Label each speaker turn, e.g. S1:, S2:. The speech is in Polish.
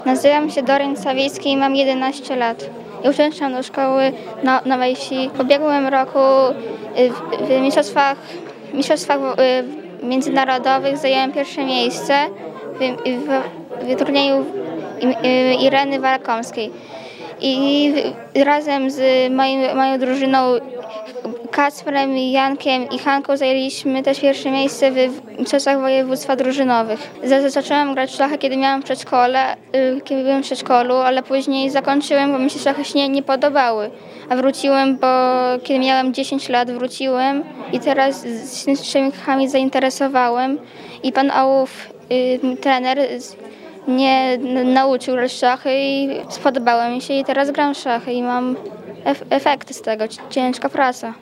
S1: Nazywam się Doreen Sawicki i mam 11 lat. I uczęszczam do szkoły na Nowej Wsi. W ubiegłym roku w mistrzostwach międzynarodowych zajęłam pierwsze miejsce w turnieju Ireny Warakomskiej. I razem z moją drużyną Kacprem, Jankiem i Hanką zajęliśmy też pierwsze miejsce w mistrzostwach województwa drużynowych. Zacząłem grać w szachy, kiedy byłem w przedszkolu, ale później zakończyłem, bo mi się szachy się nie podobały. A wróciłem, bo kiedy miałem 10 lat wróciłem i teraz się szachami zainteresowałem i pan Ołów, trener, mnie nauczył grać w szachy i spodobało mi się i teraz gram w szachy i mam efekty z tego, ciężka praca.